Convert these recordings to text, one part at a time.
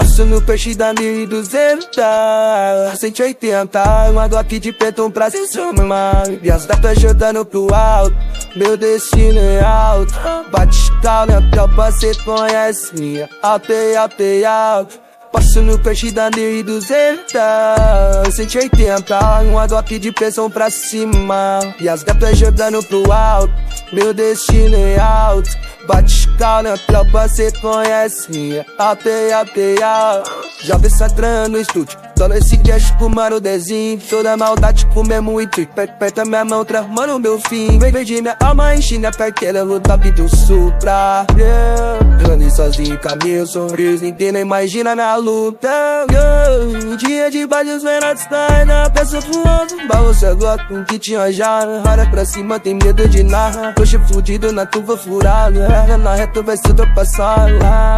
Passo no peixe da 1200, 180, uma Glock de preto pra cima. E as datas jogando pro alto, meu destino é alto. Bate calma, a tropa cê conhece. Alto e alto e alto. Passo no peixe da 1200, 180, uma Glock de pressão pra cima. E as gatas jogando pro alto, meu destino é alto. Bate calma, a tropa cê conhece. Alto e alto e alto. Já vi Satran no estúdio, dando esse cash com mano desenho. Toda maldade com mesmo intuito. Aperta minha mão, tramando meu fim. Vem de minha alma em China, perqueira no top do Supra. Andei sozinho, caminho, sorriso, inteiro, imagina na luta. Dia de vários verados, cai na peça voando. Baú cê gosta com que tinha já. Olha pra cima, tem medo de nada. Coxa fudido na tuva furada. Na reta vai ser ultrapassada.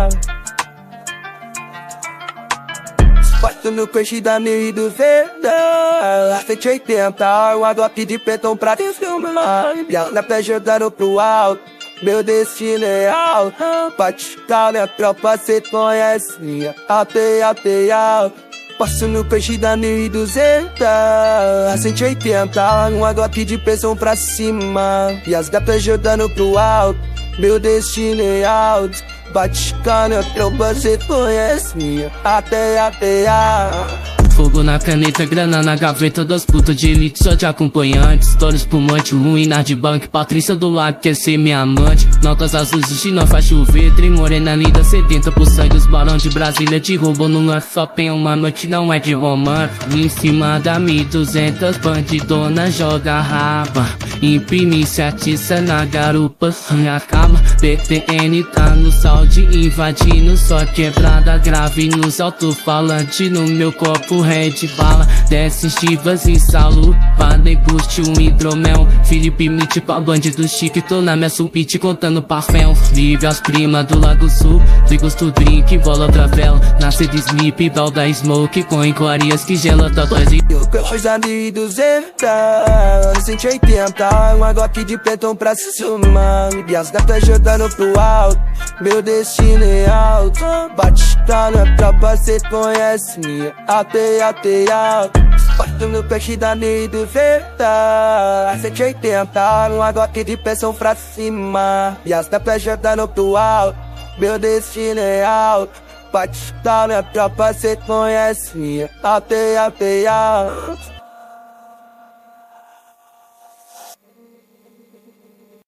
Passo no peixe da 1200, 180, uma Glock de pretão pra filmar. Na pé jogando pro alto, meu destino é alto. Bate calma, a tropa cê conhece. Alto e alto e alto. Passo no peixe da 1200, 180, uma Glock de pressão pra cima. E as gatas jogando pro alto, meu destino é alto. Bate calma, a tropa cê conhece. Até. Fogo na caneta, grana na gaveta das putas de elite, só de acompanhante. História espumante, ruína de banco, Patrícia do lado quer ser minha amante. Notas azuis, China faz chover, trem morena linda, sedenta por sangue. Os barão de Brasília te roubam numa só pen, uma noite não é de romance. Em cima da 1200, bandidona joga raba. Imprime se atiça na garupa, acaba. PTN tá no salde, invadindo, só quebrada grave nos alto-falante. No meu copo red bala, desce estivas e salu. Padre puste um hidromel, Felipe Mitch pra bandido chique. Tô na minha sulpite contando parfel. Vive as primas do Lago Sul, gosto drink, bola outra vela. Nasce de sleep, balda smoke, com encoarias que gela tatuagem. Peixe da 1200, 180, uma Glock de pretão pra cima. E as gatas jogando pro alto, meu destino é alto. Bate calma, a tropa cê conhece. Alto e alto e alto. Passo no peixe da 1200, 180, uma Glock de pressão pra cima. E as gatas jogando pro alto, meu destino é alto. Bate calma, a tropa cê conhece. Alto e alto e alto.